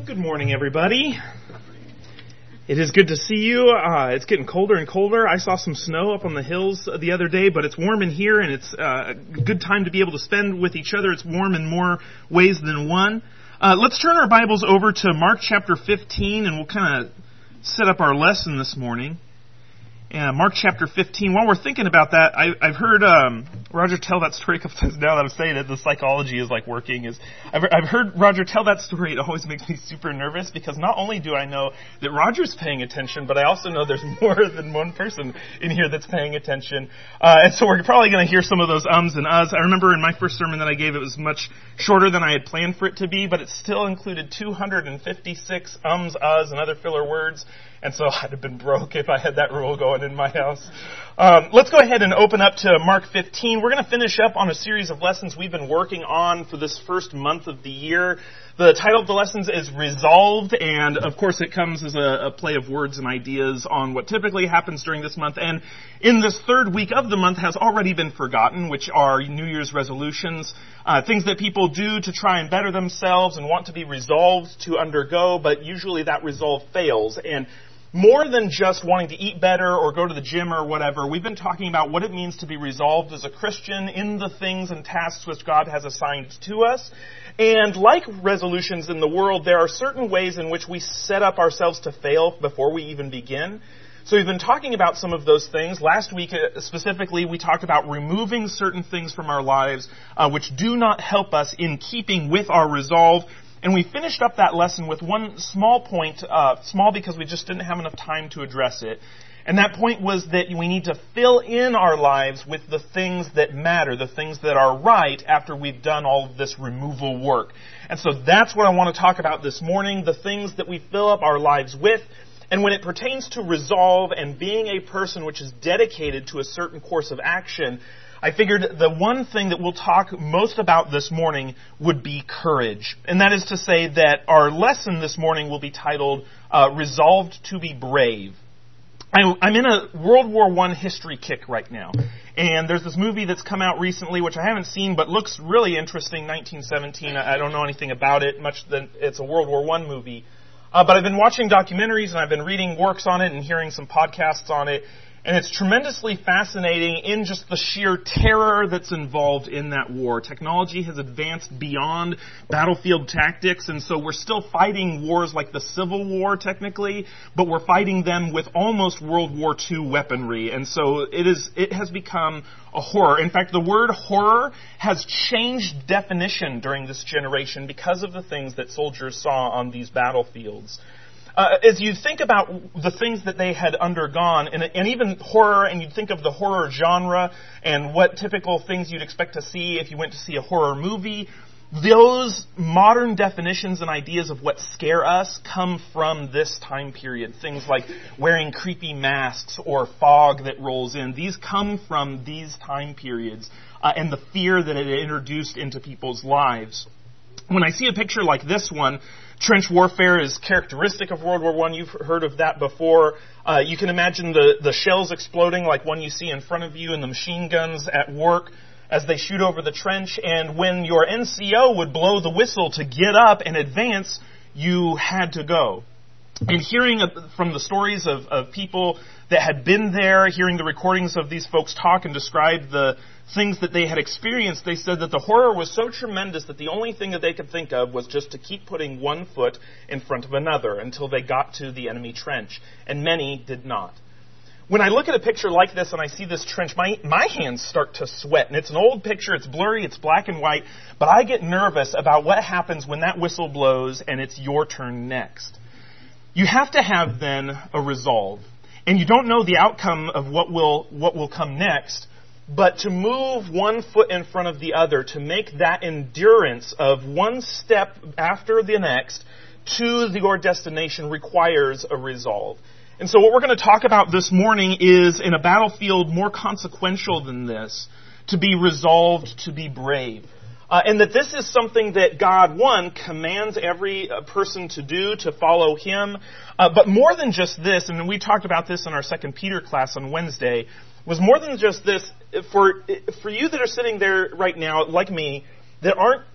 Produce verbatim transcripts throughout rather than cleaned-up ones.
Good morning, everybody. It is good to see you. Uh, it's getting colder and colder. I saw some snow up on the hills the other day, but it's warm in here, and it's uh, a good time to be able to spend with each other. It's warm in more ways than one. Uh, let's turn our Bibles over to Mark chapter fifteen, and we'll kind of set up our lesson this morning. Uh, Mark chapter fifteen. While we're thinking about that, I, I've heard um, Roger tell that story a couple times now that I'm saying it. The psychology is like working. Is I've, I've heard Roger tell that story. It always makes me super nervous because not only do I know that Roger's paying attention, but I also know there's more than one person in here that's paying attention. Uh, and so we're probably going to hear some of those ums and uhs. I remember in my first sermon that I gave, it was much shorter than I had planned for it to be, but it still included two hundred fifty-six ums, uhs, and other filler words. And so I'd have been broke if I had that rule going in my house. Um, let's go ahead and open up to Mark fifteen. We're going to finish up on a series of lessons we've been working on for this first month of the year. The title of the lessons is Resolved, and of course it comes as a, a play of words and ideas on what typically happens during this month. And in this third week of the month has already been forgotten, which are New Year's resolutions, uh, things that people do to try and better themselves and want to be resolved to undergo, but usually that resolve fails. And more than just wanting to eat better or go to the gym or whatever, we've been talking about what it means to be resolved as a Christian in the things and tasks which God has assigned to us. And like resolutions in the world, there are certain ways in which we set up ourselves to fail before we even begin. So we've been talking about some of those things. Last week, specifically, we talked about removing certain things from our lives uh, which do not help us in keeping with our resolve. And we finished up that lesson with one small point, uh, small because we just didn't have enough time to address it. And that point was that we need to fill in our lives with the things that matter, the things that are right after we've done all of this removal work. And so that's what I want to talk about this morning, the things that we fill up our lives with. And when it pertains to resolve and being a person which is dedicated to a certain course of action, I figured the one thing that we'll talk most about this morning would be courage. And that is to say that our lesson this morning will be titled, uh, Resolved to be Brave. I, I'm in a World War One history kick right now. And there's this movie that's come out recently, which I haven't seen, but looks really interesting, nineteen seventeen. I don't know anything about it, much than it's a World War One movie. Uh, but I've been watching documentaries and I've been reading works on it and hearing some podcasts on it. And it's tremendously fascinating in just the sheer terror that's involved in that war. Technology has advanced beyond battlefield tactics, and so we're still fighting wars like the Civil War, technically, but we're fighting them with almost World War Two weaponry. And so it is. It has become a horror. In fact, the word horror has changed definition during this generation because of the things that soldiers saw on these battlefields. Uh, as you think about the things that they had undergone, and, and even horror, and you think of the horror genre and what typical things you'd expect to see if you went to see a horror movie, those modern definitions and ideas of what scare us come from this time period. Things like wearing creepy masks or fog that rolls in. These come from these time periods uh, and the fear that it introduced into people's lives. When I see a picture like this one, trench warfare is characteristic of World War One. You've heard of that before. Uh, you can imagine the, the shells exploding like one you see in front of you and the machine guns at work as they shoot over the trench. And when your N C O would blow the whistle to get up and advance, you had to go. And hearing from the stories of, of people that had been there, hearing the recordings of these folks talk and describe the things that they had experienced, they said that the horror was so tremendous that the only thing that they could think of was just to keep putting one foot in front of another until they got to the enemy trench. And many did not. When I look at a picture like this and I see this trench, my, my hands start to sweat. And it's an old picture, it's blurry, it's black and white, but I get nervous about what happens when that whistle blows and it's your turn next. You have to have, then, a resolve. And you don't know the outcome of what will what will come next, but to move one foot in front of the other, to make that endurance of one step after the next to your destination requires a resolve. And so what we're going to talk about this morning is, in a battlefield more consequential than this, to be resolved to be brave. Uh, and that this is something that God, one, commands every uh, person to do, to follow Him. Uh, but more than just this, and we talked about this in our Second Peter class on Wednesday, was more than just this. For, for you that are sitting there right now, like me, that aren't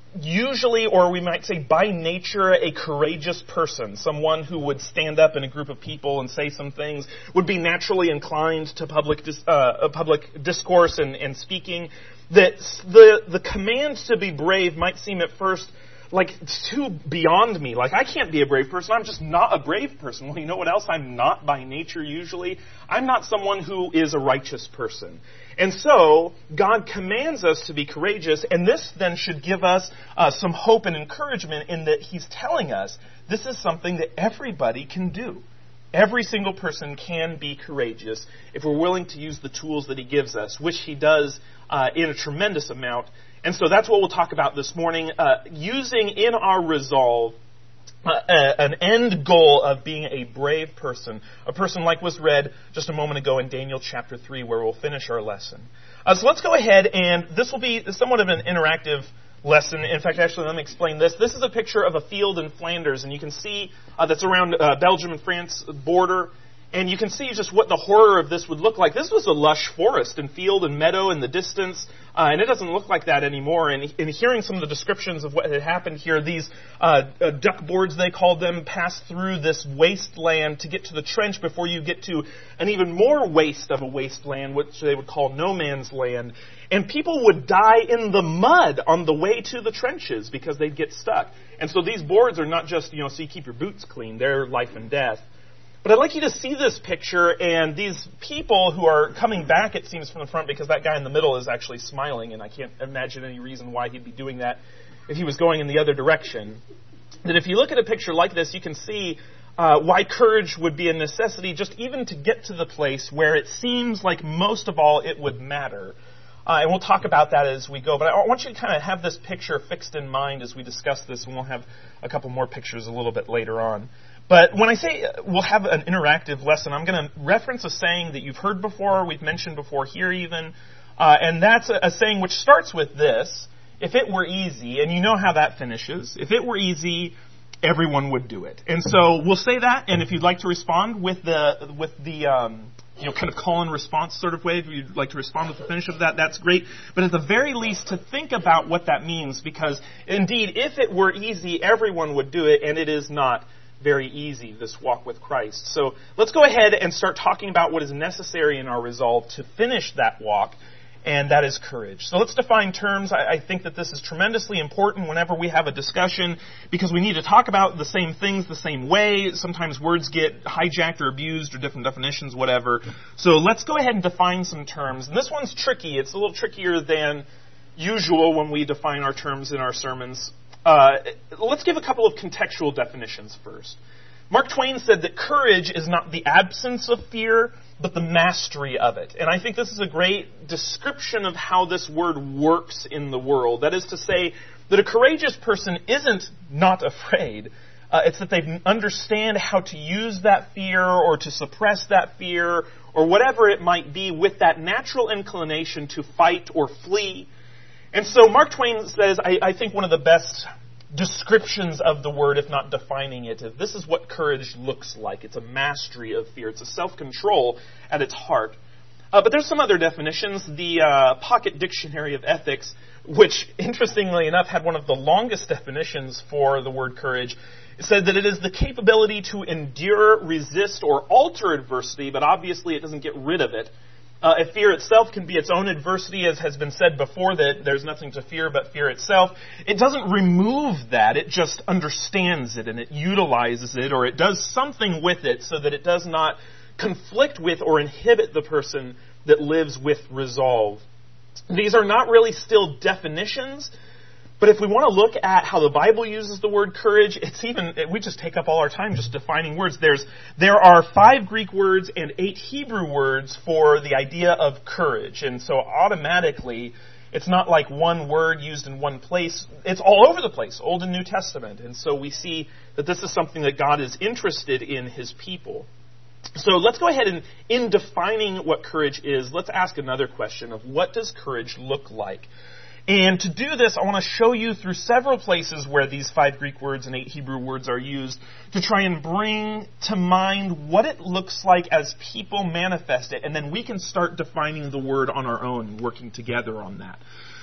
usually, or we might say by nature, a courageous person, someone who would stand up in a group of people and say some things, would be naturally inclined to public dis- uh, public discourse and, and speaking, that the the command to be brave might seem at first like it's too beyond me. Like, I can't be a brave person. I'm just not a brave person. Well, you know what else I'm not by nature usually? I'm not someone who is a righteous person. And so, God commands us to be courageous, and this then should give us uh, some hope and encouragement in that He's telling us this is something that everybody can do. Every single person can be courageous if we're willing to use the tools that He gives us, which He does uh, in a tremendous amount. And so that's what we'll talk about this morning, uh, using in our resolve uh, an end goal of being a brave person, a person like was read just a moment ago in Daniel chapter three, where we'll finish our lesson. Uh, so let's go ahead, and this will be somewhat of an interactive lesson. In fact, actually, let me explain this. This is a picture of a field in Flanders, and you can see uh, that's around uh, Belgium and France border. And you can see just what the horror of this would look like. This was a lush forest and field and meadow in the distance, uh, and it doesn't look like that anymore. And in hearing some of the descriptions of what had happened here, these uh, uh, duck boards, they called them, passed through this wasteland to get to the trench before you get to an even more waste of a wasteland, which they would call no man's land. And people would die in the mud on the way to the trenches because they'd get stuck. And so these boards are not just, you know, so you keep your boots clean. They're life and death. But I'd like you to see this picture, and these people who are coming back, it seems, from the front, because that guy in the middle is actually smiling, and I can't imagine any reason why he'd be doing that if he was going in the other direction. That if you look at a picture like this, you can see uh, why courage would be a necessity, just even to get to the place where it seems like most of all it would matter. Uh, and we'll talk about that as we go. But I want you to kind of have this picture fixed in mind as we discuss this, and we'll have a couple more pictures a little bit later on. But when I say we'll have an interactive lesson, I'm going to reference a saying that you've heard before, we've mentioned before here even, uh, and that's a, a saying which starts with this: if it were easy, and you know how that finishes, if it were easy, everyone would do it. And so we'll say that, and if you'd like to respond with the with the um, you know kind of call and response sort of way, if you'd like to respond with the finish of that, that's great. But at the very least, to think about what that means, because indeed, if it were easy, everyone would do it, and it is not very easy, this walk with Christ. So let's go ahead and start talking about what is necessary in our resolve to finish that walk, and that is courage. So let's define terms. I, I think that this is tremendously important whenever we have a discussion, because we need to talk about the same things the same way. Sometimes words get hijacked or abused, or different definitions, whatever. So let's go ahead and define some terms. And this one's tricky. It's a little trickier than usual when we define our terms in our sermons. Uh, let's give a couple of contextual definitions first. Mark Twain said that courage is not the absence of fear, but the mastery of it. And I think this is a great description of how this word works in the world. That is to say that a courageous person isn't not afraid. Uh, it's that they understand how to use that fear or to suppress that fear or whatever it might be with that natural inclination to fight or flee. And so Mark Twain says, I, I think one of the best descriptions of the word, if not defining it, is this is what courage looks like. It's a mastery of fear. It's a self-control at its heart. Uh, but there's some other definitions. The uh, Pocket Dictionary of Ethics, which, interestingly enough, had one of the longest definitions for the word courage, it said that it is the capability to endure, resist, or alter adversity, but obviously it doesn't get rid of it. Uh, if fear itself can be its own adversity, as has been said before, that there's nothing to fear but fear itself, it doesn't remove that. It just understands it and it utilizes it, or it does something with it so that it does not conflict with or inhibit the person that lives with resolve. These are not really still definitions, but if we want to look at how the Bible uses the word courage, it's even, we just take up all our time just defining words. There's, there are five Greek words and eight Hebrew words for the idea of courage. And so automatically, it's not like one word used in one place. It's all over the place, Old and New Testament. And so we see that this is something that God is interested in His people. So let's go ahead and, in defining what courage is, let's ask another question of what does courage look like? And to do this, I want to show you through several places where these five Greek words and eight Hebrew words are used to try and bring to mind what it looks like as people manifest it, and then we can start defining the word on our own and working together on that.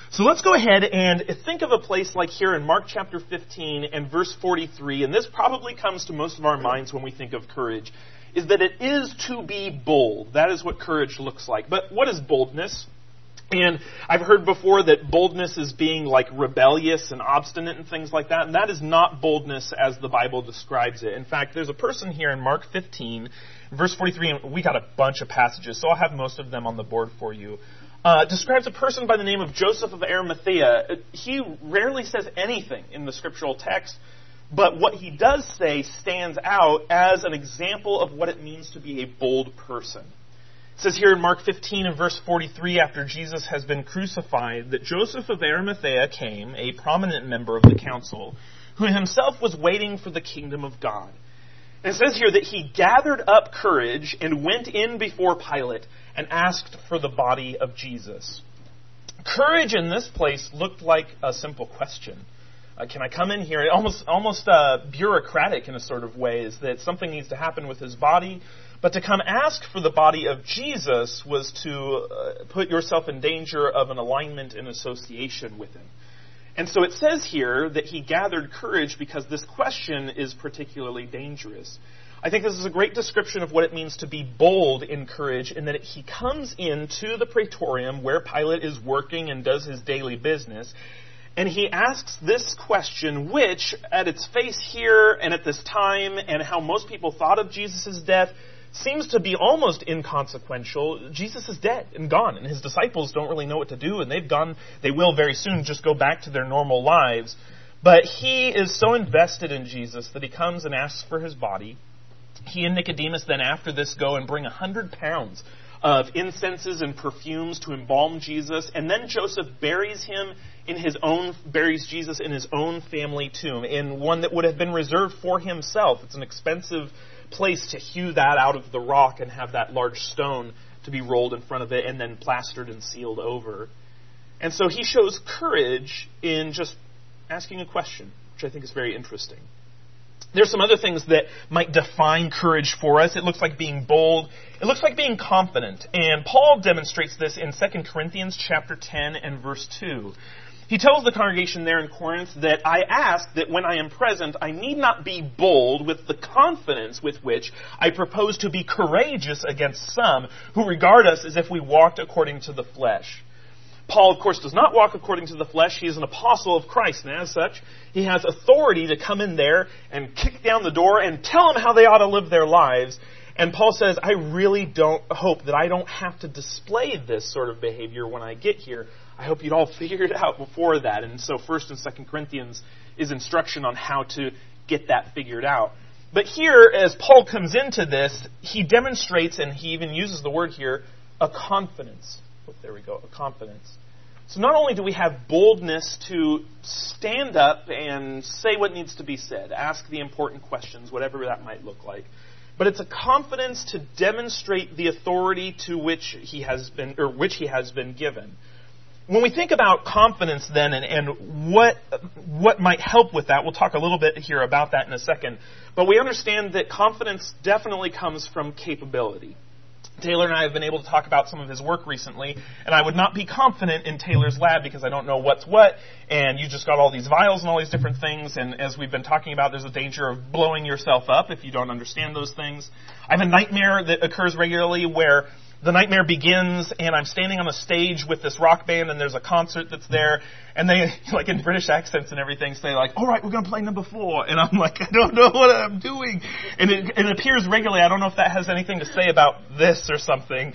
So let's go ahead and think of a place like here in Mark chapter fifteen and verse forty-three, and this probably comes to most of our minds when we think of courage, is that it is to be bold. That is what courage looks like. But what is boldness? And I've heard before that boldness is being like rebellious and obstinate and things like that, and that is not boldness as the Bible describes it. In fact, there's a person here in Mark fifteen, verse forty-three, and we got a bunch of passages, so I'll have most of them on the board for you. Uh, describes a person by the name of Joseph of Arimathea. He rarely says anything in the scriptural text, but what he does say stands out as an example of what it means to be a bold person. It says here in Mark fifteen and verse forty-three, after Jesus has been crucified, that Joseph of Arimathea came, a prominent member of the council, who himself was waiting for the kingdom of God. And it says here that he gathered up courage and went in before Pilate and asked for the body of Jesus. Courage in this place looked like a simple question. Uh, can I come in here? Almost, almost uh, bureaucratic in a sort of way, is that something needs to happen with his body. But to come ask for the body of Jesus was to uh, put yourself in danger of an alignment and association with him. And so it says here that he gathered courage because this question is particularly dangerous. I think this is a great description of what it means to be bold in courage, in that it, he comes into the praetorium where Pilate is working and does his daily business, and he asks this question, which at its face here and at this time and how most people thought of Jesus' death seems to be almost inconsequential. Jesus is dead and gone, and his disciples don't really know what to do, and they've gone, they will very soon just go back to their normal lives. But he is so invested in Jesus that he comes and asks for his body. He and Nicodemus then after this go and bring a hundred pounds of incenses and perfumes to embalm Jesus, and then Joseph buries him in his own, buries Jesus in his own family tomb, in one that would have been reserved for himself. It's an expensive place to hew that out of the rock and have that large stone to be rolled in front of it and then plastered and sealed over. And so he shows courage in just asking a question, which I think is very interesting. There's some other things that might define courage for us. It looks like being bold. It looks like being confident. And Paul demonstrates this in Second Corinthians chapter ten and verse two. He tells the congregation there in Corinth that I ask that when I am present, I need not be bold with the confidence with which I propose to be courageous against some who regard us as if we walked according to the flesh. Paul, of course, does not walk according to the flesh. He is an apostle of Christ, and as such, he has authority to come in there and kick down the door and tell them how they ought to live their lives. And Paul says, I really don't hope that I don't have to display this sort of behavior when I get here. I hope you'd all figure it out before that. And so First and Second Corinthians is instruction on how to get that figured out. But here, as Paul comes into this, he demonstrates, and he even uses the word here, a confidence. Oh, there we go, a confidence. So not only do we have boldness to stand up and say what needs to be said, ask the important questions, whatever that might look like, but it's a confidence to demonstrate the authority to which he has been, or which he has been given. When we think about confidence then and, and what what might help with that, we'll talk a little bit here about that in a second, but we understand that confidence definitely comes from capability. Taylor and I have been able to talk about some of his work recently, and I would not be confident in Taylor's lab because I don't know what's what, and you just got all these vials and all these different things, and as we've been talking about, there's a danger of blowing yourself up if you don't understand those things. I have a nightmare that occurs regularly where the nightmare begins, and I'm standing on a stage with this rock band, and there's a concert that's there, and they, like in British accents and everything, say like, all right, we're going to play number four. And I'm like, I don't know what I'm doing. And it, it appears regularly. I don't know if that has anything to say about this or something.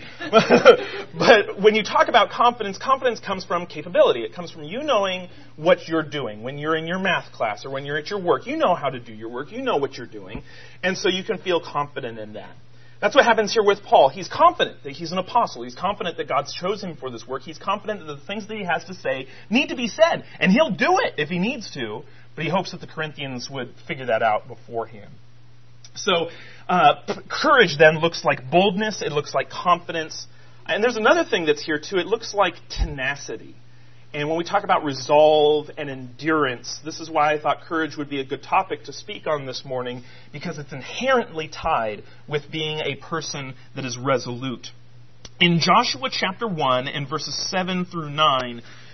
But when you talk about confidence, confidence comes from capability. It comes from you knowing what you're doing. When you're in your math class or when you're at your work, you know how to do your work. You know what you're doing. And so you can feel confident in that. That's what happens here with Paul. He's confident that he's an apostle. He's confident that God's chosen him for this work. He's confident that the things that he has to say need to be said. And he'll do it if he needs to. But he hopes that the Corinthians would figure that out beforehand. So uh, courage then looks like boldness. It looks like confidence. And there's another thing that's here too. It looks like tenacity. And when we talk about resolve and endurance, this is why I thought courage would be a good topic to speak on this morning, because it's inherently tied with being a person that is resolute. In Joshua chapter one and verses seven through nine,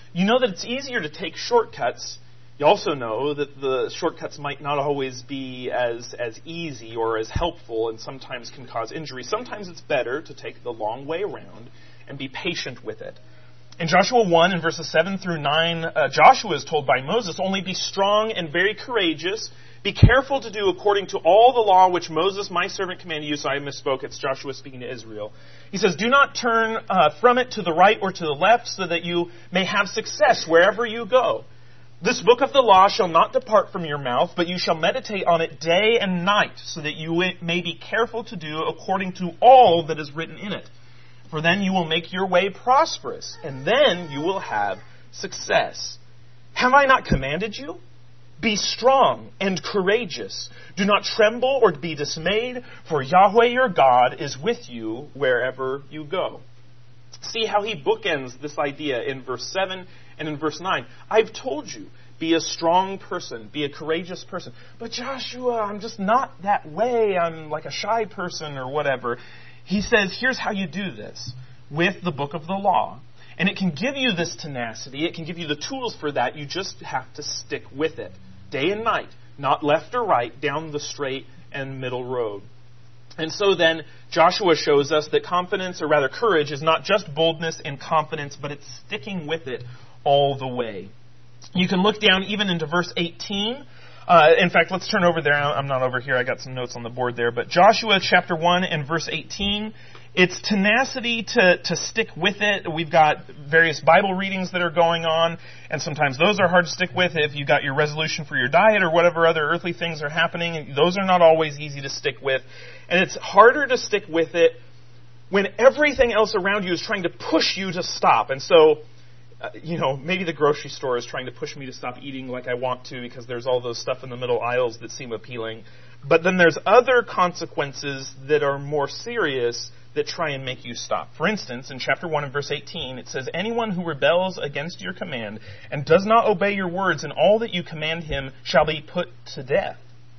you know that it's easier to take shortcuts. You also know that the shortcuts might not always be as, as easy or as helpful and sometimes can cause injury. Sometimes it's better to take the long way around and be patient with it. In Joshua one, in verses seven through nine, uh, Joshua is told by Moses, only be strong and very courageous. Be careful to do according to all the law which Moses, my servant, commanded you. So I misspoke. It's Joshua speaking to Israel. He says, do not turn uh, from it to the right or to the left so that you may have success wherever you go. This book of the law shall not depart from your mouth, but you shall meditate on it day and night, so that you may be careful to do according to all that is written in it. For then you will make your way prosperous, and then you will have success. Have I not commanded you? Be strong and courageous. Do not tremble or be dismayed, for Yahweh your God is with you wherever you go. See how he bookends this idea in verse seven and in verse nine. I've told you, be a strong person, be a courageous person. But Joshua, I'm just not that way. I'm like a shy person or whatever. He says, here's how you do this with the book of the law. And it can give you this tenacity. It can give you the tools for that. You just have to stick with it. Day and night, not left or right, down the straight and middle road. And so then Joshua shows us that confidence, or rather courage, is not just boldness and confidence, but it's sticking with it all the way. You can look down even into verse eighteen. Uh, in fact, let's turn over there. I'm not over here. I got some notes on the board there. But Joshua chapter one and verse eighteen, it's tenacity to, to stick with it. We've got various Bible readings that are going on, and sometimes those are hard to stick with if you've got your resolution for your diet or whatever other earthly things are happening. Those are not always easy to stick with. And it's harder to stick with it when everything else around you is trying to push you to stop. And so, uh, you know, maybe the grocery store is trying to push me to stop eating like I want to because there's all those stuff in the middle aisles that seem appealing. But then there's other consequences that are more serious that try and make you stop. For instance, in chapter one and verse eighteen, it says, anyone who rebels against your command and does not obey your words and all that you command him shall be put to death.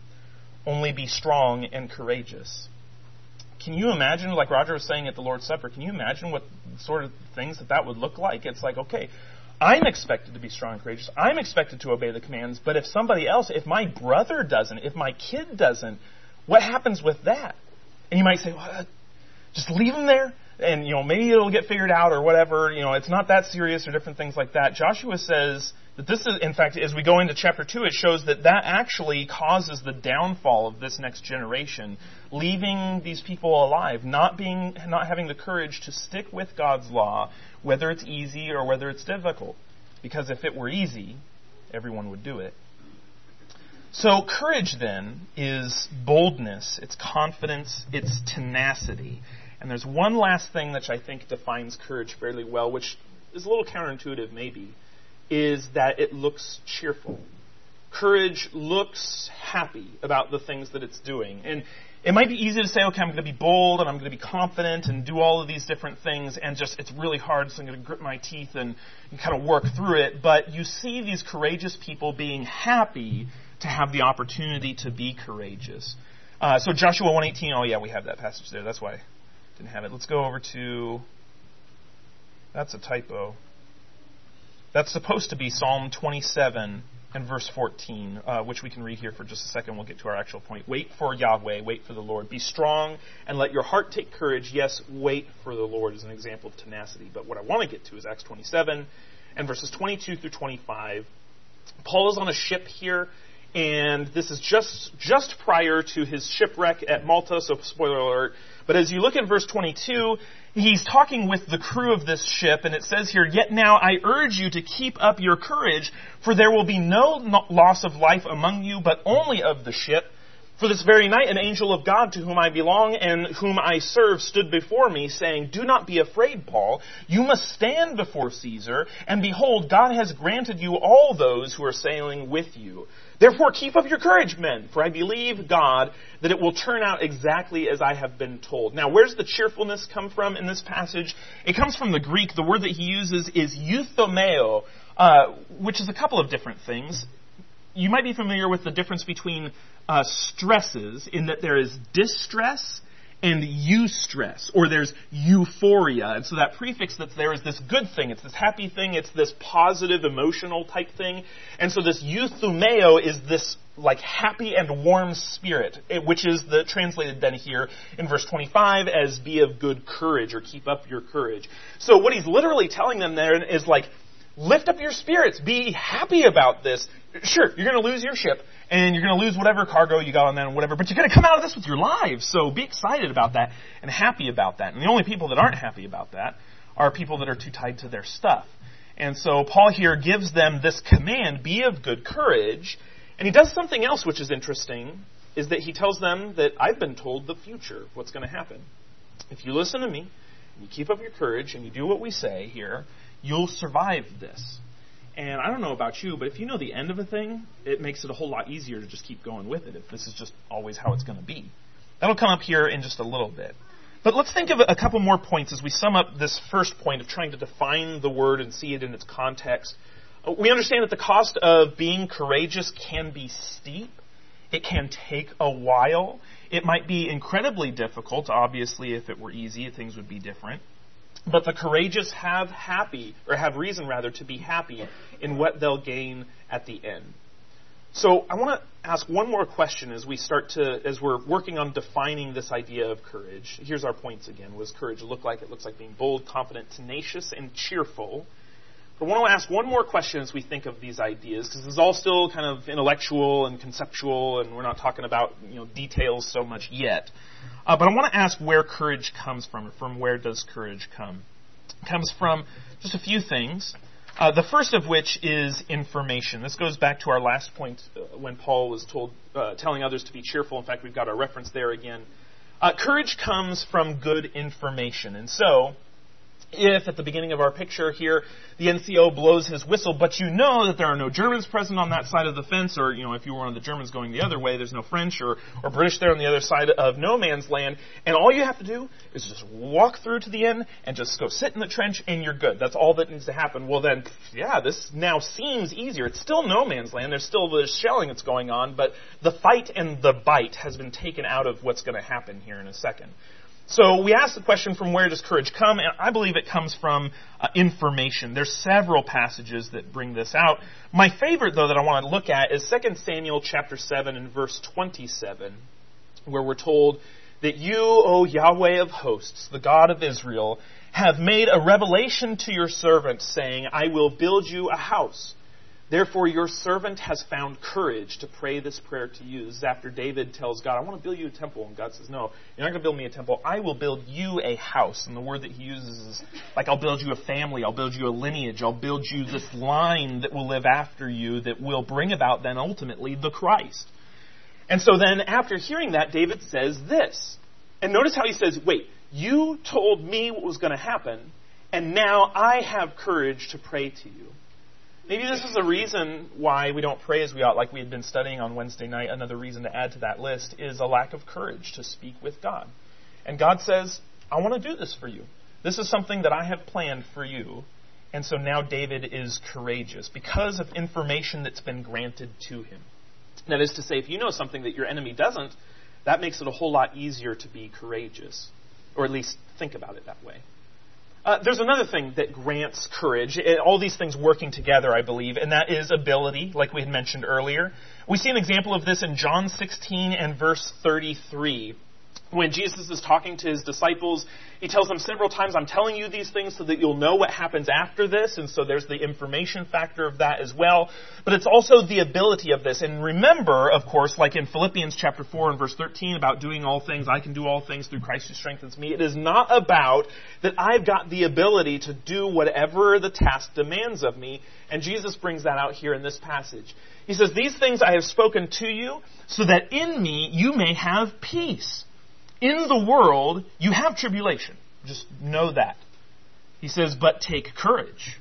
Only be strong and courageous. Can you imagine, like Roger was saying at the Lord's Supper, can you imagine what sort of things that that would look like? It's like, okay, I'm expected to be strong and courageous. I'm expected to obey the commands. But if somebody else, if my brother doesn't, if my kid doesn't, what happens with that? And you might say, well, just leave them there, and you know maybe it'll get figured out or whatever. You know, it's not that serious or different things like that. Joshua says that this is, in fact, as we go into chapter two, it shows that that actually causes the downfall of this next generation, leaving these people alive, not being, not having the courage to stick with God's law, whether it's easy or whether it's difficult. Because if it were easy, everyone would do it. So courage, then, is boldness, it's confidence, it's tenacity. And there's one last thing that I think defines courage fairly well, which is a little counterintuitive maybe, is that it looks cheerful. Courage looks happy about the things that it's doing. And it might be easy to say, okay, I'm going to be bold and I'm going to be confident and do all of these different things, and just it's really hard, so I'm going to grit my teeth and, and kind of work through it. But you see these courageous people being happy to have the opportunity to be courageous. Uh, so Joshua one eighteen, oh yeah, we have that passage there. That's why I didn't have it. Let's go over to, that's a typo. That's supposed to be Psalm twenty-seven and verse fourteen, uh, which we can read here for just a second. We'll get to our actual point. Wait for Yahweh, wait for the Lord. Be strong and let your heart take courage. Yes, wait for the Lord is an example of tenacity. But what I want to get to is Acts twenty-seven and verses twenty-two through twenty-five. Paul is on a ship here, and this is just just prior to his shipwreck at Malta, so spoiler alert. But as you look at verse twenty-two, he's talking with the crew of this ship, and it says here, yet now I urge you to keep up your courage, for there will be no loss of life among you, but only of the ship. For this very night an angel of God to whom I belong and whom I serve stood before me, saying, do not be afraid, Paul. You must stand before Caesar, and behold, God has granted you all those who are sailing with you. Therefore keep up your courage, men, for I believe God that it will turn out exactly as I have been told. Now, where's the cheerfulness come from in this passage? It comes from the Greek. The word that he uses is euthomeo, uh, which is a couple of different things. You might be familiar with the difference between uh, stresses, in that there is distress and eustress, or there's euphoria. And so that prefix that's there is this good thing. It's this happy thing. It's this positive, emotional type thing. And so this euthumeo is this like happy and warm spirit, which is the translated then here in verse twenty-five as be of good courage or keep up your courage. So what he's literally telling them there is like, lift up your spirits. Be happy about this. Sure, you're going to lose your ship, and you're going to lose whatever cargo you got on that and whatever, but you're going to come out of this with your lives. So be excited about that and happy about that. And the only people that aren't happy about that are people that are too tied to their stuff. And so Paul here gives them this command, be of good courage. And he does something else which is interesting, is that he tells them that I've been told the future, what's going to happen. If you listen to me, and you keep up your courage, and you do what we say here, you'll survive this. And I don't know about you, but if you know the end of a thing, it makes it a whole lot easier to just keep going with it if this is just always how it's going to be. That'll come up here in just a little bit. But let's think of a couple more points as we sum up this first point of trying to define the word and see it in its context. We understand that the cost of being courageous can be steep. It can take a while. It might be incredibly difficult. Obviously, if it were easy, things would be different. But the courageous have happy, or have reason rather, to be happy in what they'll gain at the end. So I want to ask one more question as we start to, as we're working on defining this idea of courage. Here's our points again. What does courage look like? It looks like being bold, confident, tenacious, and cheerful. But I want to ask one more question as we think of these ideas, because this is all still kind of intellectual and conceptual, and we're not talking about, you know, details so much yet. Uh, but I want to ask where courage comes from. From where does courage come? It comes from just a few things. Uh, the first of which is information. This goes back to our last point uh, when Paul was told, uh, telling others to be cheerful. In fact, we've got our reference there again. Uh, courage comes from good information. And so, if at the beginning of our picture here, the N C O blows his whistle, but you know that there are no Germans present on that side of the fence, or, you know, if you were one of the Germans going the other way, there's no French or, or British there on the other side of no man's land, and all you have to do is just walk through to the end and just go sit in the trench and you're good. That's all that needs to happen. Well then, yeah, this now seems easier. It's still no man's land. There's still the shelling that's going on, but the fight and the bite has been taken out of what's going to happen here in a second. So we ask the question, from where does courage come? And I believe it comes from uh, information. There's several passages that bring this out. My favorite, though, that I want to look at is Second Samuel chapter seven and verse twenty-seven, where we're told that you, O Yahweh of hosts, the God of Israel, have made a revelation to your servant, saying, I will build you a house. Therefore your servant has found courage to pray this prayer to you. This is after David tells God, I want to build you a temple. And God says, no, you're not going to build me a temple. I will build you a house. And the word that he uses is like, I'll build you a family. I'll build you a lineage. I'll build you this line that will live after you that will bring about then ultimately the Christ. And so then after hearing that, David says this. And notice how he says, wait, you told me what was going to happen, and now I have courage to pray to you. Maybe this is the reason why we don't pray as we ought, like we had been studying on Wednesday night. Another reason to add to that list is a lack of courage to speak with God. And God says, I want to do this for you. This is something that I have planned for you. And so now David is courageous because of information that's been granted to him. That is to say, if you know something that your enemy doesn't, that makes it a whole lot easier to be courageous, or at least think about it that way. Uh, there's another thing that grants courage, all these things working together, I believe, and that is ability, like we had mentioned earlier. We see an example of this in John sixteen and verse thirty-three. When Jesus is talking to his disciples, he tells them several times, I'm telling you these things so that you'll know what happens after this. And so there's the information factor of that as well. But it's also the ability of this. And remember, of course, like in Philippians chapter four and verse thirteen, about doing all things, I can do all things through Christ who strengthens me. It is not about that I've got the ability to do whatever the task demands of me. And Jesus brings that out here in this passage. He says, these things I have spoken to you so that in me you may have peace. In the world, you have tribulation. Just know that. He says, but take courage.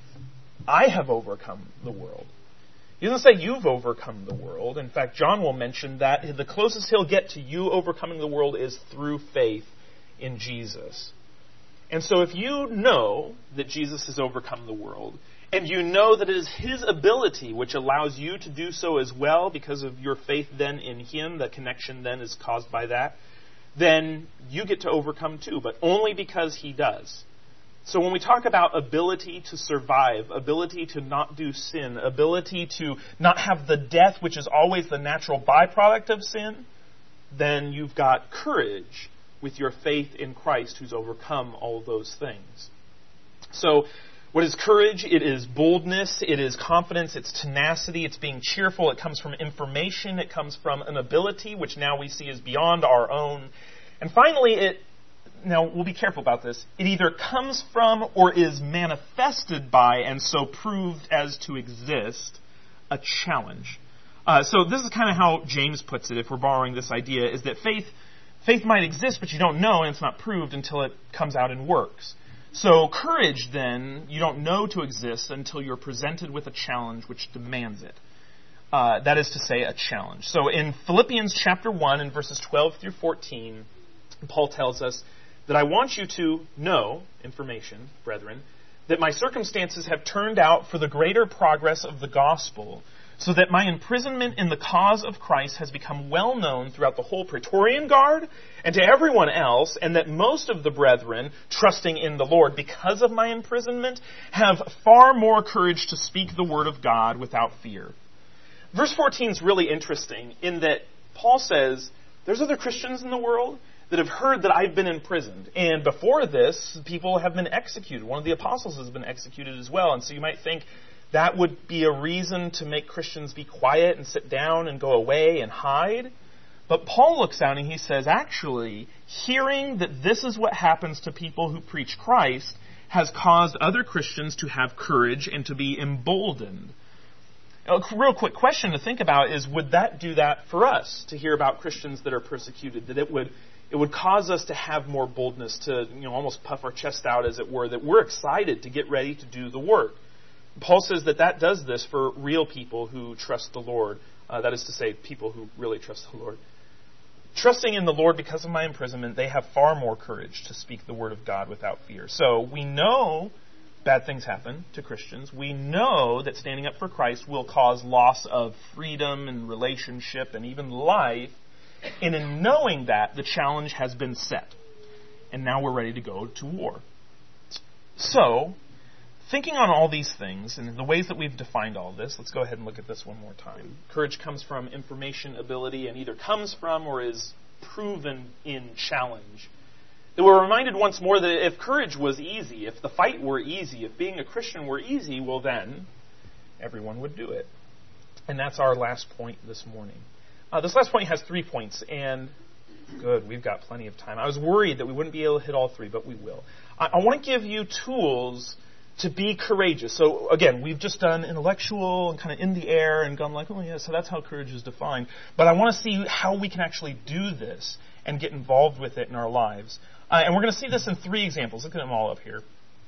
I have overcome the world. He doesn't say you've overcome the world. In fact, John will mention that the closest he'll get to you overcoming the world is through faith in Jesus. And so if you know that Jesus has overcome the world, and you know that it is his ability which allows you to do so as well because of your faith then in him, the connection then is caused by that, then you get to overcome too, but only because he does. So when we talk about ability to survive, ability to not do sin, ability to not have the death which is always the natural byproduct of sin, then you've got courage with your faith in Christ who's overcome all those things. So what is courage? It is boldness, it is confidence, it's tenacity, it's being cheerful, it comes from information, it comes from an ability which now we see is beyond our own. And finally, it, now we'll be careful about this, it either comes from or is manifested by, and so proved as to exist, a challenge. Uh, so this is kind of how James puts it, if we're borrowing this idea, is that faith, faith might exist, but you don't know, and it's not proved until it comes out in works. So courage, then, you don't know to exist until you're presented with a challenge which demands it. Uh, that is to say, a challenge. So in Philippians chapter one, in verses twelve through fourteen, Paul tells us that I want you to know, information, brethren, that my circumstances have turned out for the greater progress of the gospel, so that my imprisonment in the cause of Christ has become well known throughout the whole Praetorian Guard and to everyone else, and that most of the brethren, trusting in the Lord because of my imprisonment, have far more courage to speak the word of God without fear. Verse fourteen is really interesting in that Paul says, there's other Christians in the world that have heard that I've been imprisoned. And before this, people have been executed. One of the apostles has been executed as well. And so you might think, that would be a reason to make Christians be quiet and sit down and go away and hide. But Paul looks out and he says, actually, hearing that this is what happens to people who preach Christ has caused other Christians to have courage and to be emboldened. A real quick question to think about is, would that do that for us, to hear about Christians that are persecuted? That it would it would cause us to have more boldness, to you know almost puff our chest out, as it were, that we're excited to get ready to do the work. Paul says that that does this for real people who trust the Lord. Uh, that is to say, people who really trust the Lord. Trusting in the Lord because of my imprisonment, they have far more courage to speak the word of God without fear. So we know bad things happen to Christians. We know that standing up for Christ will cause loss of freedom and relationship and even life. And in knowing that, the challenge has been set. And now we're ready to go to war. So, thinking on all these things and the ways that we've defined all this, let's go ahead and look at this one more time. Courage comes from information, ability, and either comes from or is proven in challenge. That we're reminded once more that if courage was easy, if the fight were easy, if being a Christian were easy, well then, everyone would do it. And that's our last point this morning. Uh, this last point has three points, and good, we've got plenty of time. I was worried that we wouldn't be able to hit all three, but we will. I, I want to give you tools to be courageous. So again, we've just done intellectual and kind of in the air and gone like, oh yeah, so that's how courage is defined. But I want to see how we can actually do this and get involved with it in our lives. Uh, and we're going to see this in three examples. Look at them all up here.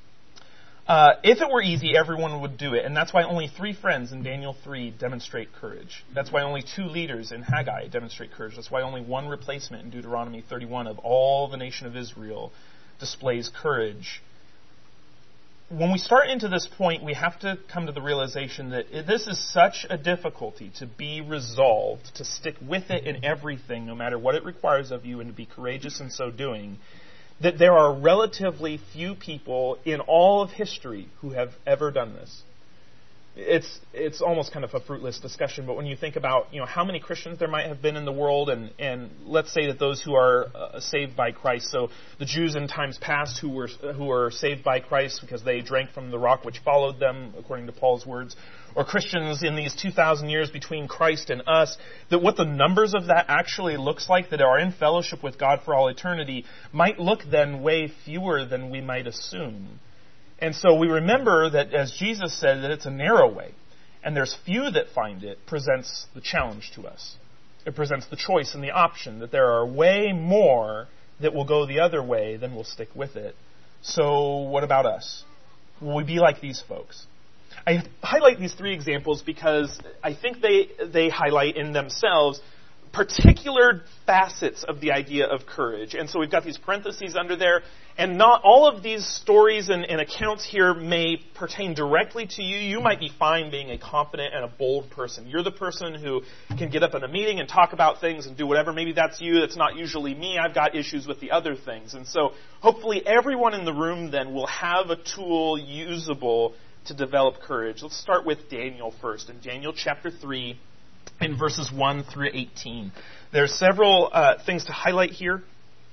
Uh, if it were easy, everyone would do it. And that's why only three friends in Daniel three demonstrate courage. That's why only two leaders in Haggai demonstrate courage. That's why only one replacement in Deuteronomy thirty-one of all the nation of Israel displays courage. When we start into this point, we have to come to the realization that this is such a difficulty to be resolved, to stick with it in everything, no matter what it requires of you, and to be courageous in so doing, that there are relatively few people in all of history who have ever done this. It's it's almost kind of a fruitless discussion, but when you think about you know how many Christians there might have been in the world, and, and let's say that those who are uh, saved by Christ, so the Jews in times past who were who were saved by Christ because they drank from the rock which followed them, according to Paul's words, or Christians in these two thousand years between Christ and us, that what the numbers of that actually looks like, that are in fellowship with God for all eternity, might look then way fewer than we might assume. And so we remember that, as Jesus said, that it's a narrow way, and there's few that find it, presents the challenge to us. It presents the choice and the option that there are way more that will go the other way than will stick with it. So what about us? Will we be like these folks? I highlight these three examples because I think they they highlight in themselves particular facets of the idea of courage. And so we've got these parentheses under there. And not all of these stories and, and accounts here may pertain directly to you. You might be fine being a confident and a bold person. You're the person who can get up in a meeting and talk about things and do whatever. Maybe that's you. That's not usually me. I've got issues with the other things. And so hopefully everyone in the room then will have a tool usable to develop courage. Let's start with Daniel first. In Daniel chapter three, in verses one through eighteen. There are several uh, things to highlight here.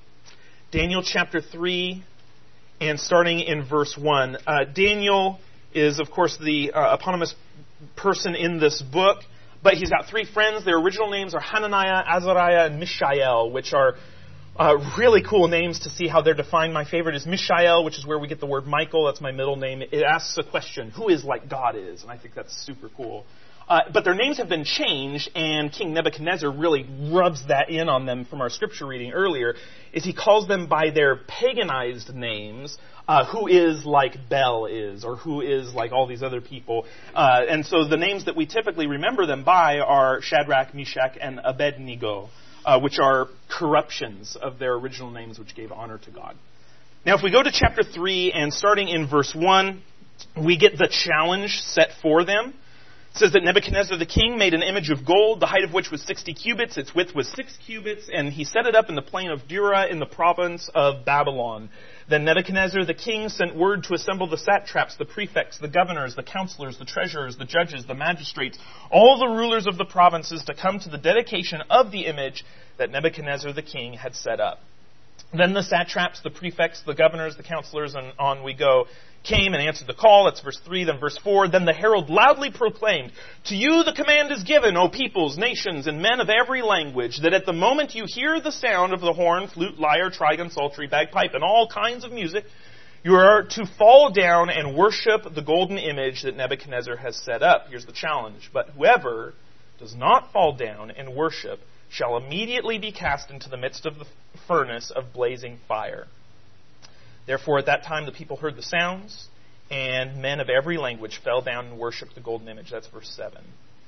Daniel chapter three, and starting in verse one. Uh, Daniel is, of course, the uh, eponymous person in this book, but he's got three friends. Their original names are Hananiah, Azariah, and Mishael, which are uh, really cool names to see how they're defined. My favorite is Mishael, which is where we get the word Michael. That's my middle name. It asks a question, who is like God is? And I think that's super cool. Uh, but their names have been changed, and King Nebuchadnezzar really rubs that in on them from our scripture reading earlier, is he calls them by their paganized names, uh, who is like Bel is, or who is like all these other people. Uh, and so the names that we typically remember them by are Shadrach, Meshach, and Abednego, uh, which are corruptions of their original names, which gave honor to God. Now, if we go to chapter three, and starting in verse one, we get the challenge set for them. It says that Nebuchadnezzar the king made an image of gold, the height of which was sixty cubits, its width was six cubits, and he set it up in the plain of Dura in the province of Babylon. Then Nebuchadnezzar the king sent word to assemble the satraps, the prefects, the governors, the counselors, the treasurers, the judges, the magistrates, all the rulers of the provinces to come to the dedication of the image that Nebuchadnezzar the king had set up. Then the satraps, the prefects, the governors, the counselors, and on we go, came and answered the call. That's verse three. Then verse four. Then the herald loudly proclaimed, "To you the command is given, O peoples, nations, and men of every language, that at the moment you hear the sound of the horn, flute, lyre, trigon, psaltery, bagpipe, and all kinds of music, you are to fall down and worship the golden image that Nebuchadnezzar has set up." Here's the challenge. "But whoever does not fall down and worship shall immediately be cast into the midst of the furnace of blazing fire." Therefore, at that time, the people heard the sounds, and men of every language fell down and worshipped the golden image. That's verse seven.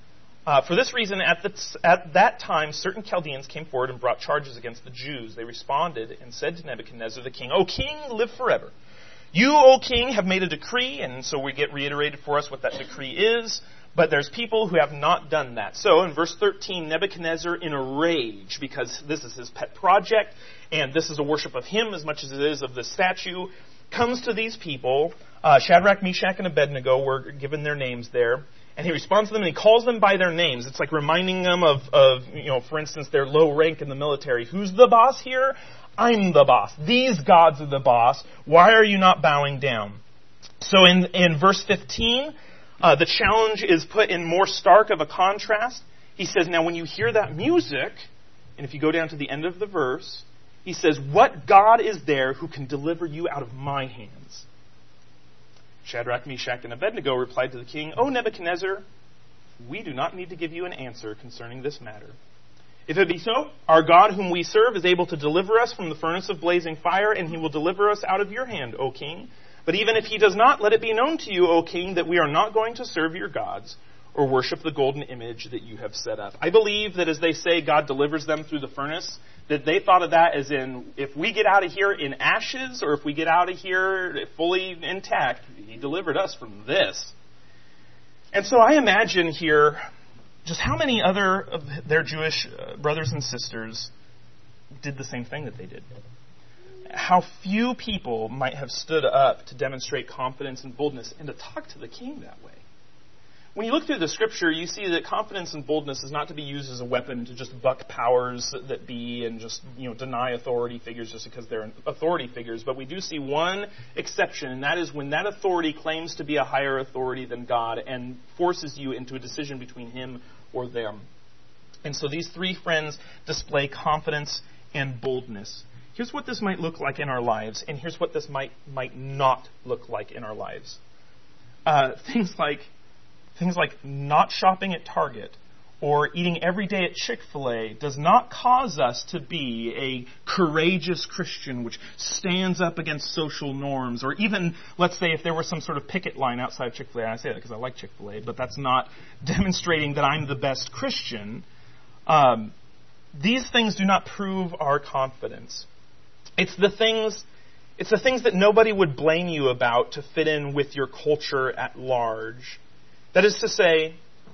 Uh, for this reason, at, the, at that time, certain Chaldeans came forward and brought charges against the Jews. They responded and said to Nebuchadnezzar the king, "O king, live forever. You, O king, have made a decree," and so we get reiterated for us what that decree is. But there's people who have not done that. So in verse thirteen, Nebuchadnezzar, in a rage, because this is his pet project, and this is a worship of him as much as it is of the statue, comes to these people. Uh, Shadrach, Meshach, and Abednego were given their names there. And he responds to them, and he calls them by their names. It's like reminding them of, of, you know, for instance, their low rank in the military. Who's the boss here? I'm the boss. These gods are the boss. Why are you not bowing down? So in, in verse fifteen... Uh, the challenge is put in more stark of a contrast. He says, now when you hear that music, and if you go down to the end of the verse, he says, "What God is there who can deliver you out of my hands?" Shadrach, Meshach, and Abednego replied to the king, "O Nebuchadnezzar, we do not need to give you an answer concerning this matter. If it be so, our God whom we serve is able to deliver us from the furnace of blazing fire, and he will deliver us out of your hand, O king. But even if he does not, let it be known to you, O king, that we are not going to serve your gods or worship the golden image that you have set up." I believe that as they say God delivers them through the furnace, that they thought of that as in, if we get out of here in ashes, or if we get out of here fully intact, he delivered us from this. And so I imagine here just how many other of their Jewish brothers and sisters did the same thing that they did. How few people might have stood up to demonstrate confidence and boldness and to talk to the king that way. When you look through the scripture, you see that confidence and boldness is not to be used as a weapon to just buck powers that be and just, you know, deny authority figures just because they're authority figures. But we do see one exception, and that is when that authority claims to be a higher authority than God and forces you into a decision between him or them. And so these three friends display confidence and boldness. Here's what this might look like in our lives, and here's what this might might not look like in our lives. Uh, things like things like not shopping at Target or eating every day at Chick-fil-A does not cause us to be a courageous Christian which stands up against social norms. Or even, let's say, if there were some sort of picket line outside of Chick-fil-A, and I say that because I like Chick-fil-A, but that's not demonstrating that I'm the best Christian. Um, these things do not prove our confidence. It's the things, it's the things that nobody would blame you about to fit in with your culture at large. That is to say,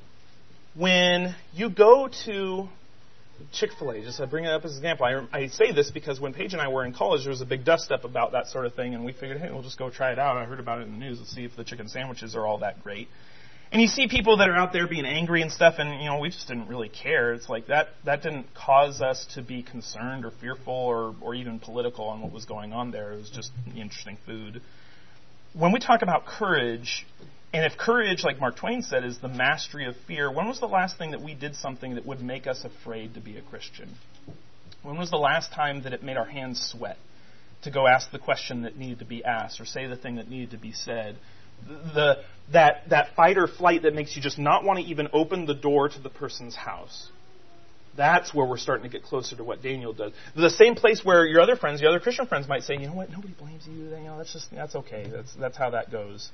when you go to Chick-fil-A, just to bring it up as an example. I, I say this because when Paige and I were in college, there was a big dust-up about that sort of thing, and we figured, hey, we'll just go try it out. I heard about it in the news. Let's see if the chicken sandwiches are all that great. And you see people that are out there being angry and stuff, and, you know, we just didn't really care. It's like that that didn't cause us to be concerned or fearful or, or even political on what was going on there. It was just interesting food. When we talk about courage, and if courage, like Mark Twain said, is the mastery of fear, when was the last thing that we did something that would make us afraid to be a Christian? When was the last time that it made our hands sweat to go ask the question that needed to be asked or say the thing that needed to be said? The that that fight or flight that makes you just not want to even open the door to the person's house. That's where we're starting to get closer to what Daniel does. The same place where your other friends, your other Christian friends might say, you know what, nobody blames you. You know, that's just that's okay. That's that's how that goes.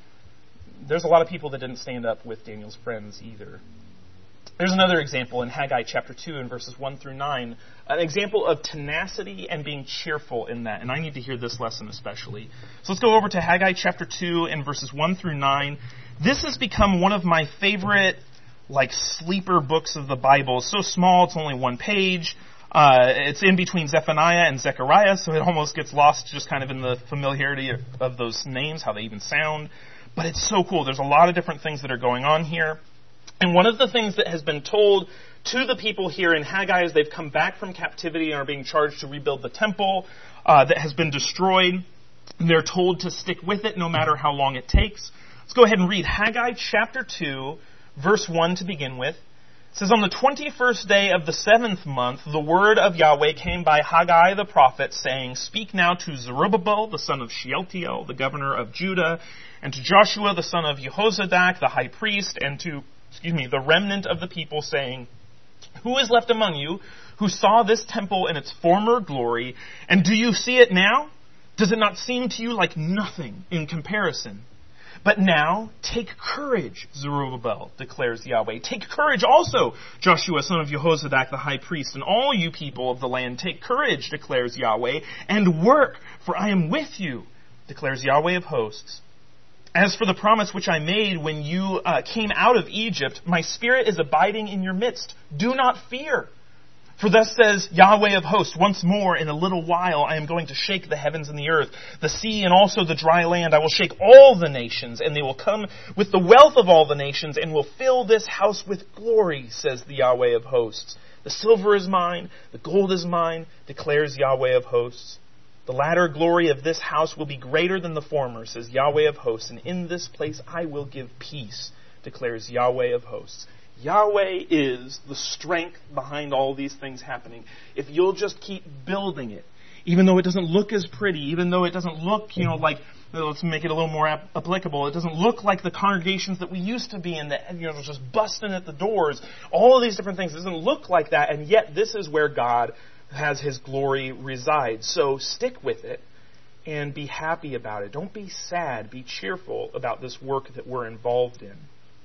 There's a lot of people that didn't stand up with Daniel's friends either. There's another example in Haggai chapter two and verses one through nine, an example of tenacity and being cheerful in that. And I need to hear this lesson especially. So let's go over to Haggai chapter two and verses one through nine. This has become one of my favorite, like, sleeper books of the Bible. It's so small, it's only one page. Uh, it's in between Zephaniah and Zechariah, so it almost gets lost just kind of in the familiarity of, of those names, how they even sound. But it's so cool. There's a lot of different things that are going on here. And one of the things that has been told to the people here in Haggai as they've come back from captivity and are being charged to rebuild the temple uh, that has been destroyed, they're told to stick with it no matter how long it takes. Let's go ahead and read Haggai chapter two, verse one to begin with. It says, on the twenty-first day of the seventh month, the word of Yahweh came by Haggai the prophet, saying, speak now to Zerubbabel, the son of Shealtiel, the governor of Judah, and to Joshua, the son of Jehozadak, the high priest, and to excuse me, the remnant of the people, saying, who is left among you who saw this temple in its former glory, and do you see it now? Does it not seem to you like nothing in comparison? But now, take courage, Zerubbabel, declares Yahweh. Take courage also, Joshua, son of Jehozadak, the high priest, and all you people of the land. Take courage, declares Yahweh, and work, for I am with you, declares Yahweh of hosts. As for the promise which I made when you uh, came out of Egypt, my spirit is abiding in your midst. Do not fear. For thus says Yahweh of hosts, once more in a little while I am going to shake the heavens and the earth, the sea and also the dry land. I will shake all the nations, and they will come with the wealth of all the nations, and will fill this house with glory, says the Yahweh of hosts. The silver is mine, the gold is mine, declares Yahweh of hosts. The latter glory of this house will be greater than the former, says Yahweh of hosts, and in this place I will give peace, declares Yahweh of hosts. Yahweh is the strength behind all these things happening. If you'll just keep building it, even though it doesn't look as pretty, even though it doesn't look, you know, like, let's make it a little more ap- applicable, it doesn't look like the congregations that we used to be in, that, you know, just busting at the doors, all of these different things. It doesn't look like that, and yet this is where God has His glory reside. So stick with it and be happy about it. Don't be sad. Be cheerful about this work that we're involved in.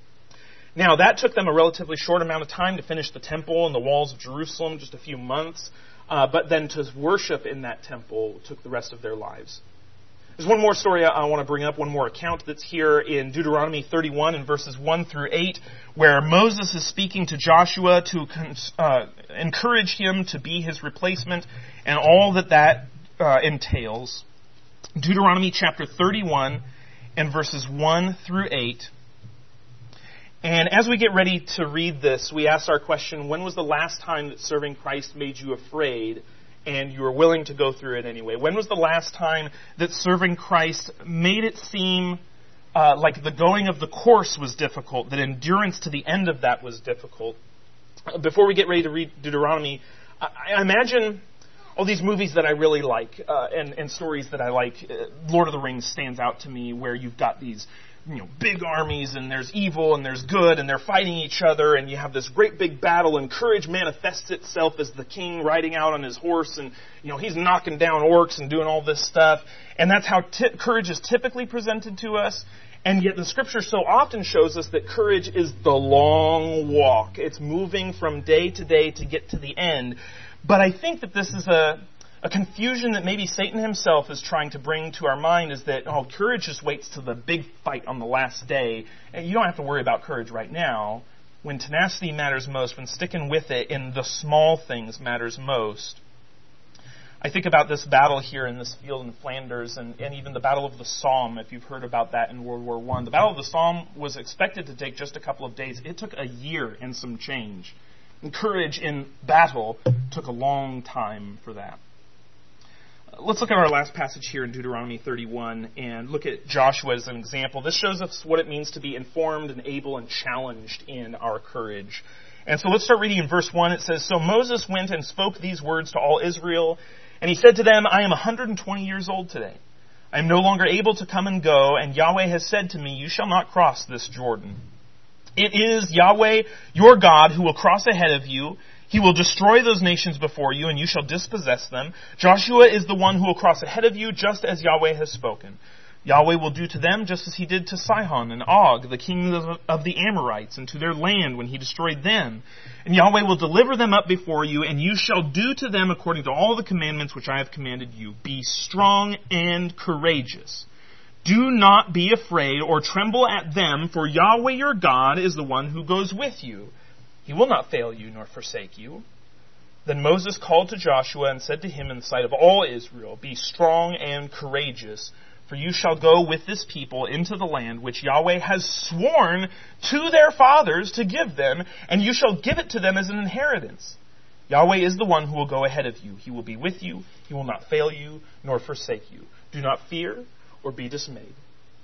Now, that took them a relatively short amount of time to finish the temple and the walls of Jerusalem, just a few months. Uh, but then to worship in that temple took the rest of their lives. There's one more story I want to bring up, one more account that's here in Deuteronomy thirty-one in verses one through eight, where Moses is speaking to Joshua to uh, encourage him to be his replacement and all that that uh, entails. Deuteronomy chapter thirty-one and verses one through eight. And as we get ready to read this, we ask our question, when was the last time that serving Christ made you afraid and you were willing to go through it anyway? When was the last time that serving Christ made it seem uh, like the going of the course was difficult, that endurance to the end of that was difficult? Before we get ready to read Deuteronomy, I, I imagine all these movies that I really like uh, and, and stories that I like. Uh, Lord of the Rings stands out to me, where you've got these, you know, big armies, and there's evil and there's good, and they're fighting each other, and you have this great big battle, and courage manifests itself as the king riding out on his horse, and, you know, he's knocking down orcs and doing all this stuff. And that's how t- courage is typically presented to us. And yet the Scripture so often shows us that courage is the long walk. It's moving from day to day to get to the end. But I think that this is a, a confusion that maybe Satan himself is trying to bring to our mind, is that, oh, courage just waits till the big fight on the last day. And you don't have to worry about courage right now. When tenacity matters most, when sticking with it in the small things matters most. I think about this battle here in this field in Flanders, and, and even the Battle of the Somme, if you've heard about that in World War One. The Battle of the Somme was expected to take just a couple of days. It took a year and some change. And courage in battle took a long time for that. Let's look at our last passage here in Deuteronomy thirty-one and look at Joshua as an example. This shows us what it means to be informed and able and challenged in our courage. And so let's start reading in verse one. It says, "So Moses went and spoke these words to all Israel, and he said to them, I am one hundred twenty years old today. I am no longer able to come and go, and Yahweh has said to me, you shall not cross this Jordan. It is Yahweh, your God, who will cross ahead of you. He will destroy those nations before you, and you shall dispossess them. Joshua is the one who will cross ahead of you, just as Yahweh has spoken. Yahweh will do to them just as he did to Sihon and Og, the kings of the Amorites, and to their land when he destroyed them. And Yahweh will deliver them up before you, and you shall do to them according to all the commandments which I have commanded you. Be strong and courageous. Do not be afraid or tremble at them, for Yahweh your God is the one who goes with you. He will not fail you nor forsake you." Then Moses called to Joshua and said to him in the sight of all Israel, "Be strong and courageous, for you shall go with this people into the land which Yahweh has sworn to their fathers to give them, and you shall give it to them as an inheritance. Yahweh is the one who will go ahead of you. He will be with you. He will not fail you nor forsake you. Do not fear or be dismayed."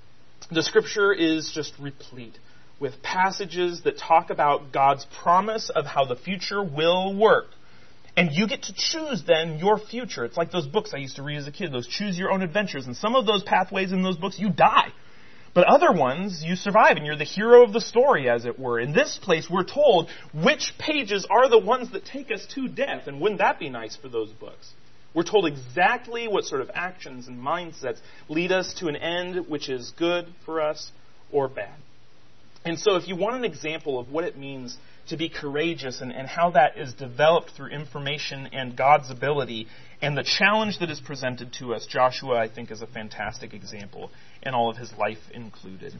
The Scripture is just replete with passages that talk about God's promise of how the future will work. And you get to choose then your future. It's like those books I used to read as a kid, those choose your own adventures. And some of those pathways in those books, you die. But other ones, you survive, and you're the hero of the story, as it were. In this place, we're told which pages are the ones that take us to death. And wouldn't that be nice for those books? We're told exactly what sort of actions and mindsets lead us to an end which is good for us or bad. And so if you want an example of what it means to be courageous and, and how that is developed through information and God's ability and the challenge that is presented to us, Joshua, I think, is a fantastic example, and all of his life included.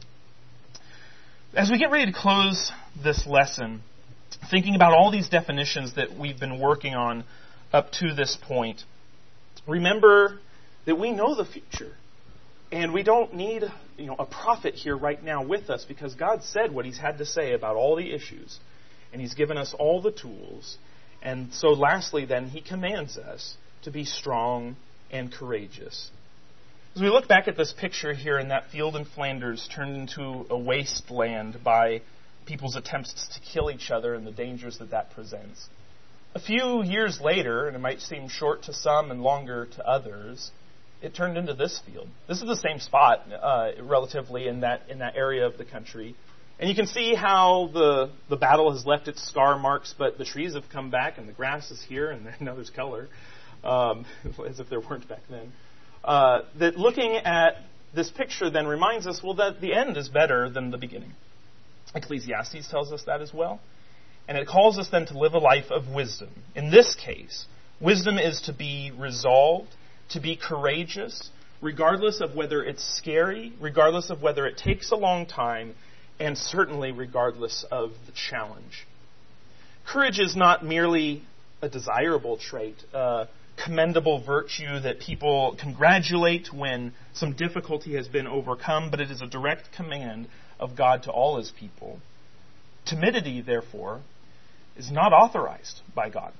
As we get ready to close this lesson, thinking about all these definitions that we've been working on up to this point, remember that we know the future. And we don't need, you know, a prophet here right now with us, because God said what he's had to say about all the issues. And he's given us all the tools. And so lastly, then, he commands us to be strong and courageous. As we look back at this picture here in that field in Flanders turned into a wasteland by people's attempts to kill each other and the dangers that that presents, a few years later, and it might seem short to some and longer to others, it turned into this field. This is the same spot, uh, relatively, in that in that area of the country. And you can see how the the battle has left its scar marks, but the trees have come back, and the grass is here, and now there's color, um, as if there weren't back then. Uh, that looking at this picture then reminds us, well, that the end is better than the beginning. Ecclesiastes tells us that as well. And it calls us then to live a life of wisdom. In this case, wisdom is to be resolved, to be courageous, regardless of whether it's scary, regardless of whether it takes a long time, and certainly regardless of the challenge. Courage is not merely a desirable trait, a commendable virtue that people congratulate when some difficulty has been overcome, but it is a direct command of God to all his people. Timidity, therefore, is not authorized by God.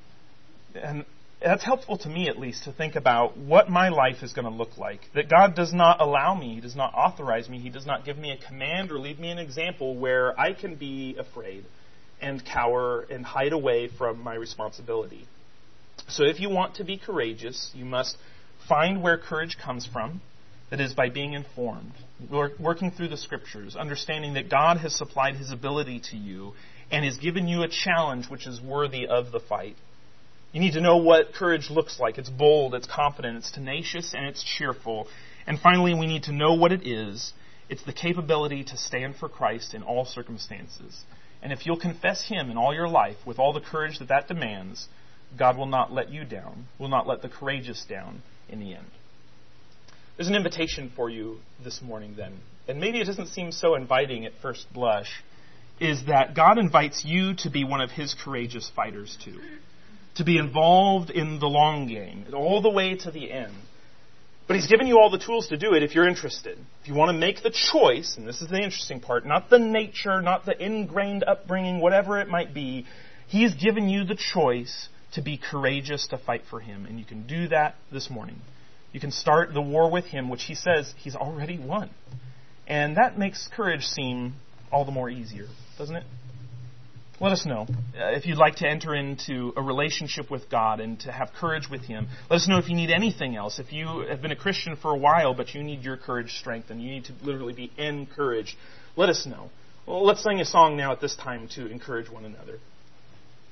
And that's helpful to me, at least, to think about what my life is going to look like. That God does not allow me, he does not authorize me, he does not give me a command or leave me an example where I can be afraid and cower and hide away from my responsibility. So if you want to be courageous, you must find where courage comes from. That is, by being informed, working through the Scriptures, understanding that God has supplied his ability to you and has given you a challenge which is worthy of the fight. You need to know what courage looks like. It's bold, it's confident, it's tenacious, and it's cheerful. And finally, we need to know what it is It's the capability to stand for Christ in all circumstances. And if you'll confess Him in all your life with all the courage that that demands, God will not let you down, will not let the courageous down in the end. There's an invitation for you this morning then. And maybe it doesn't seem so inviting at first blush, is that God invites you to be one of His courageous fighters too. To be involved in the long game, all the way to the end. But He's given you all the tools to do it if you're interested. If you want to make the choice, and this is the interesting part, not the nature, not the ingrained upbringing, whatever it might be, He's given you the choice to be courageous to fight for Him. And you can do that this morning. You can start the war with Him, which He says He's already won. And that makes courage seem all the more easier, doesn't it? Let us know uh, if you'd like to enter into a relationship with God and to have courage with Him. Let us know if you need anything else. If you have been a Christian for a while, but you need your courage strengthened, you need to literally be encouraged, let us know. Well, let's sing a song now at this time to encourage one another.